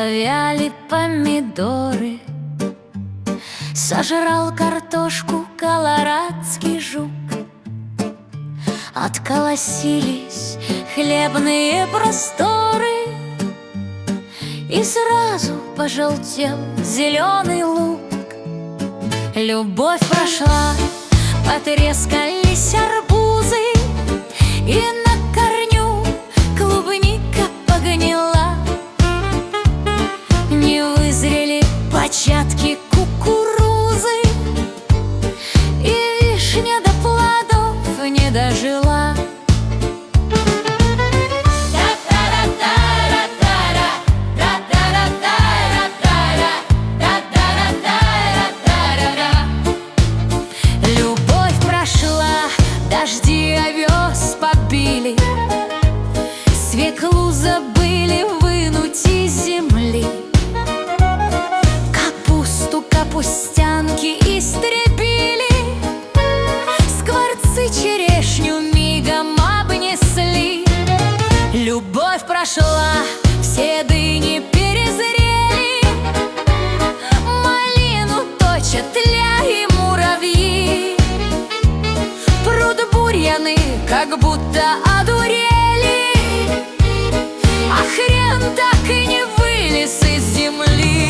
Завяли помидоры, сожрал картошку колорадский жук. Отколосились хлебные просторы, и сразу пожелтел зеленый лук. Любовь прошла, потрескались арбузы, и на корню клубника погнила. Не вызрели початки кукурузы, и вишня до плодов не дожила. Любовь прошла, дожди овес побили, свеклу забыли вынуть из земли. Капусту капустянки истребили, скворцы черешню мигом обнесли. Любовь прошла, все дыни перезрели, малину точат ля и муравьи. Пруд бурьяны как будто одурели, а хрен так и не вылез из земли.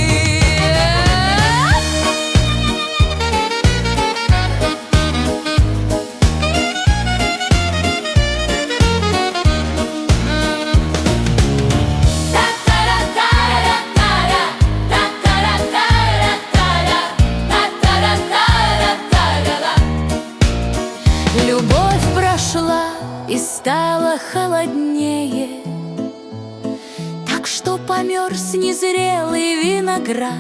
Любовь прошла и стала холоднее, так что померз незрелый виноград.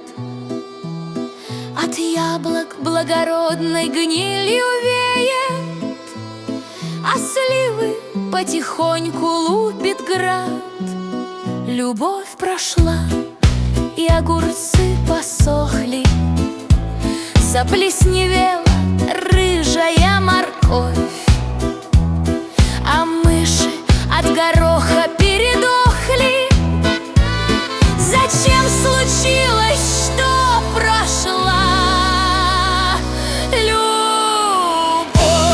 От яблок благородной гнилью веет, а сливы потихоньку лупит град. Любовь прошла, и огурцы посохли, заплесневела рыжая морковь, а мыши от гороха передохли. Зачем случилось, что прошла любовь?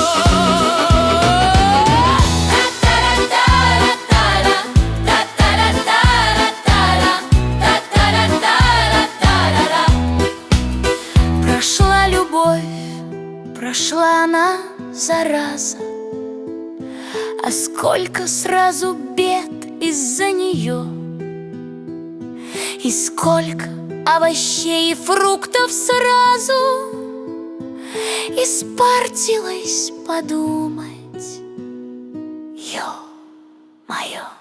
Прошла любовь, прошла она, зараза, а сколько сразу бед из-за нее, и сколько овощей и фруктов сразу испортилось, подумать, ё-моё.